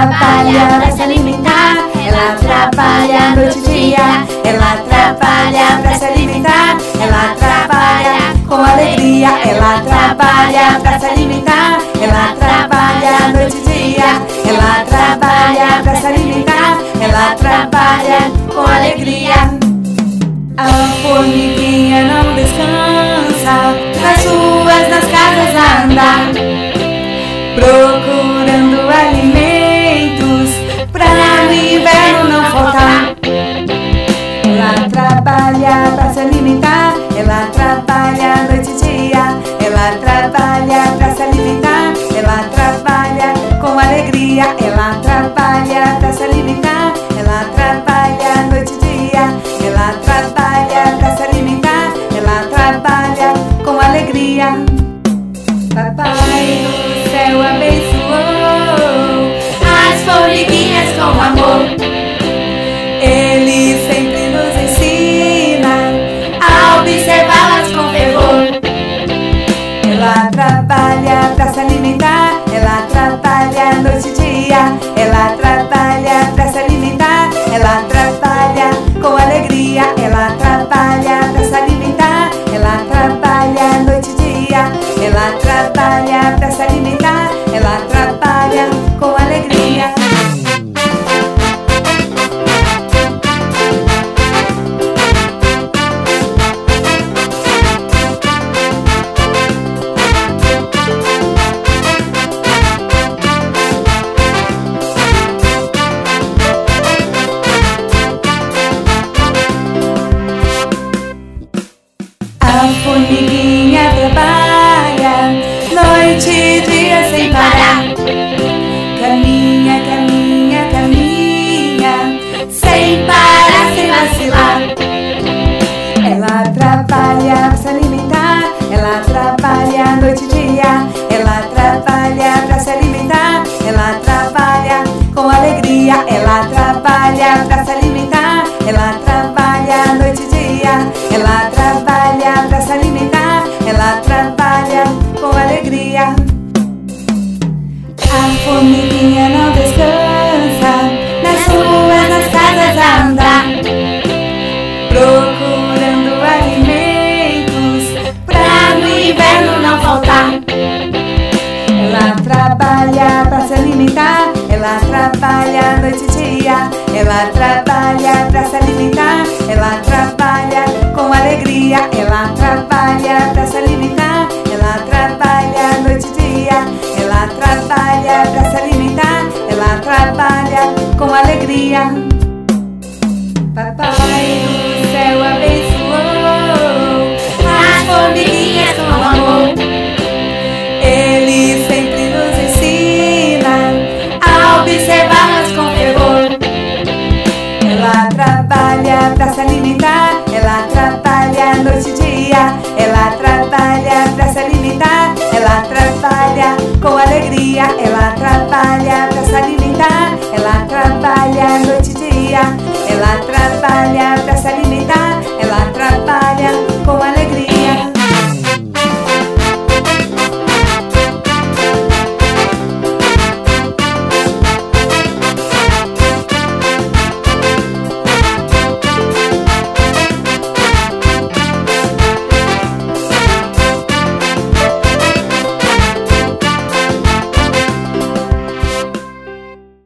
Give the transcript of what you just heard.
trabalha pra se alimentar, ela trabalha noite e dia, ela trabalha pra se alimentar, ela trabalha com alegria, ela trabalha pra se alimentar, ela trabalha noite e dia, ela trabalha pra se alimentar, ela trabalha com alegria. A formiguinha não descansa, nas ruas, nas casas anda, procurando alimentos pra no inverno não faltar. Ela trabalha pra se alimentar, ela trabalha noite e dia, ela trabalha pra se alimentar, ela trabalha com alegria, ela trabalha pra se alimentar, ela trabalha noite e dia, ela trabalha pra se alimentar, ela trabalha com alegria. Papai do céu abençoou as formiguinhas com amor. Ele sempre nos ensina a observá-las com fervor. Ela trabalha pra se alimentar, ela trabalha noite e dia, ela trabalha pra se alimentar, ela trabalha com alegria, ela trabalha pra se alimentar, ela trabalha noite e dia, ela trabalha pra se alimentar, ela trabalha com alegria. A formiguinha trabalha noite e dia sem parar. Caminha, caminha, caminha, sem parar, sem vacilar. Ela trabalha pra se alimentar, ela trabalha noite e dia, ela trabalha pra se alimentar, ela trabalha com alegria, ela trabalha pra se alimentar, ela trabalha noite e dia, ela trabalha pra se alimentar, ela trabalha com alegria. A formiguinha não descansa, nas ruas, nas casas anda, procurando alimentos pra no inverno não faltar. Ela trabalha pra se alimentar, ela trabalha noite e dia, ela trabalha pra se alimentar, ela trabalha com alegria, ela trabalha pra se alimentar, ela trabalha noite e dia, ela trabalha pra se alimentar, ela trabalha com alegria. Papai do céu abençoou as formiguinhas com amor. Ele sempre nos ensina a observá-las com fervor. Ela trabalha pra se alimentar,